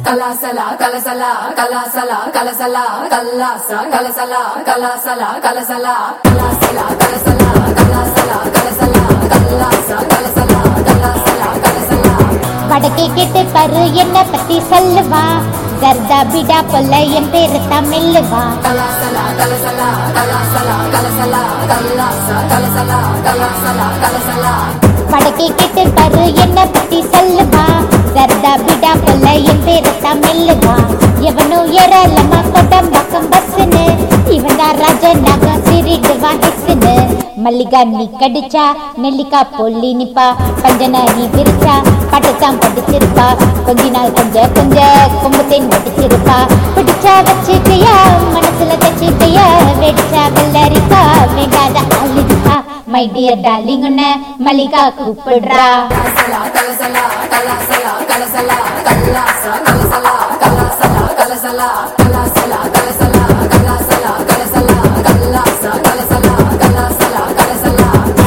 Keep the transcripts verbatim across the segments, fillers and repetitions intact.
Kalasala, kalasala, kalasala, kalasala, kalasa, kalasala, kalasala, kalasala, kalasala, kalasala, kalasala, kalasala, kalasa, kalasala, kalasala, kalasala. வடக்கே கேட்டு பரு என்ன பத்தி சொல்லுவா ஜர்தா பிடா பொல்ல என் பேரு தமிழ்வா Kalasala, kalasala, kalasala, kalasala, kalasa, kalasala, kalasala, kalasala. வடக்கே கேட்டு பரு என்ன பத்தி சொல்லுவா ஜர்தா பிடா பொல்ல என் பேரு தமிழ்வா எவனோ ஏறலமா கொட்டம் பக்கம் பஸ்ஸுன்னு இவன் தான் ராஜனாக சிறிடுவா ஹிஸ்ஸுன்னு மல்லிகா நீ கடிச்சா நெல்லிக்கா பொல்லி நிப்பா பஞ்சன நீ விரிச்சா பட்டுத்தான் படிச்சிருப்பா கொஞ்ச நாள் கொஞ்ச கொஞ்ச கொம்புத்தேன் வடிச்சிருப்பா பிடிச்சா வச்சுக்கையா மனசுல தச்சுக்கையா வெடிச்சா வெள்ளரிக்கா வேண்டாத அழுதுக்கா மை டியர் டார்லிங் உன்ன மல்லிகா கூப்பிடுறா Kalasala, kalasala, kalasala, kalasa, kalasala, kalasala, kalasala, kalasala, kalasala, kalasala, kalasala, kalasa, kalasala, kalasala, kalasala.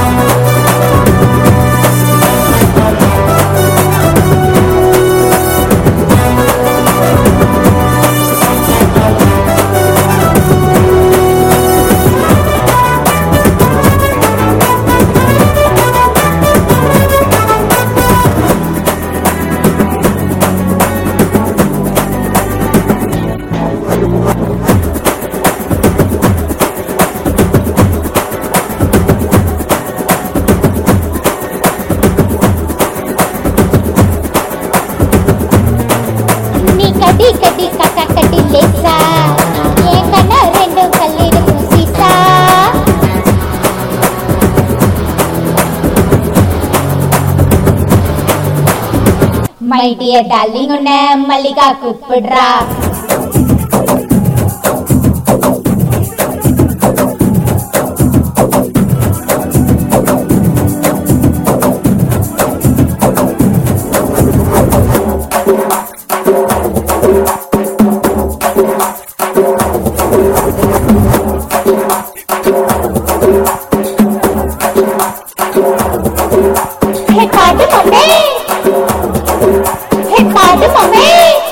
கடி கடி கக்கா கட்டி லேசா ஏன் கண்ணா ரெண்டும் கல்லிருக்கும் சீசா மை டியர் டார்லிங் உன்ன மல்லிகா கூப்பிடுறா Hey, party, mommy! Hey, party, mommy!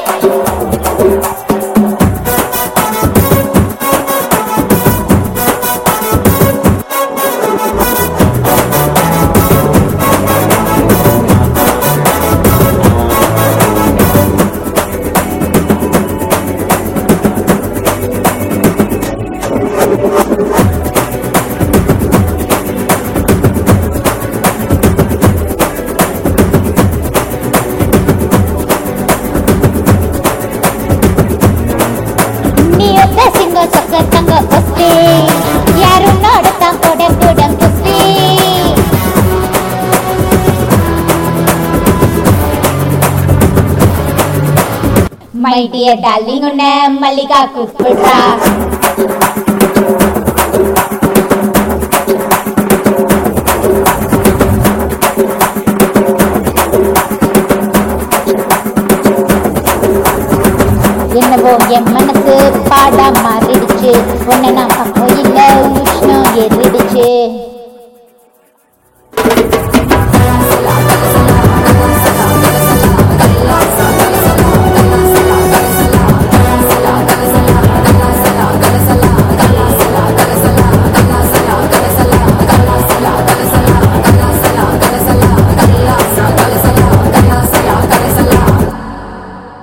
సింగ సొక్క సంగ వస్తే యారు నోడతా కొడ కొడం పుస్తే మై డియర్ డార్లింగ్ ఉన్న మల్లిగా కూப்பிடுறா என்னவோ என் மனசு பாடா மாறிடுச்சு உன்னை நான் பக்கம் இல்ல உஷ்ணம் ஏறிடுச்சு